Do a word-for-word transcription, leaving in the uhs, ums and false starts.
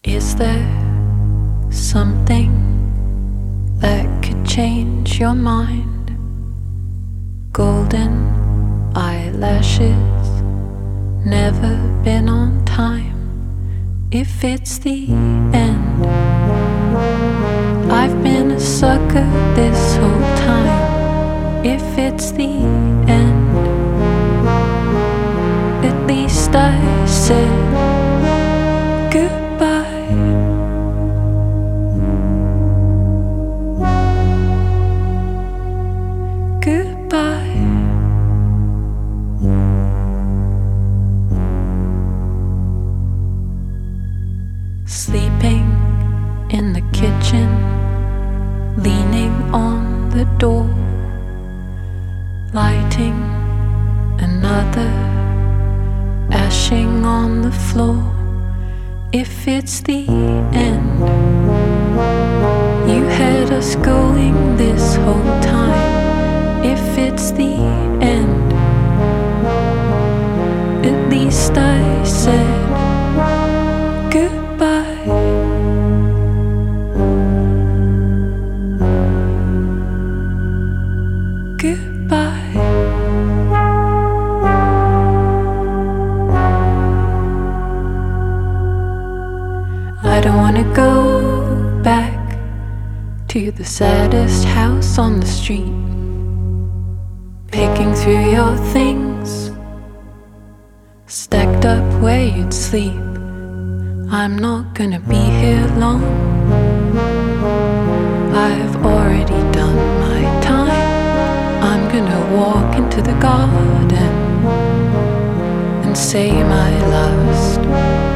Is there something that could change your mind? Golden eyelashes, never been on time. If it's the end, I've been a sucker this whole time. If it's the end, at least I said goodbye. Goodbye. Sleeping in the kitchen, leaning on the door, lighting another, ashing on the floor. If it's the end, you had us going this whole time. If it's the end, at least I said goodbye. Goodbye. I don't wanna go back to the saddest house on the street, picking through your things stacked up where you'd sleep. I'm not gonna be here long. I've already done my time. I'm gonna walk into the garden and say my last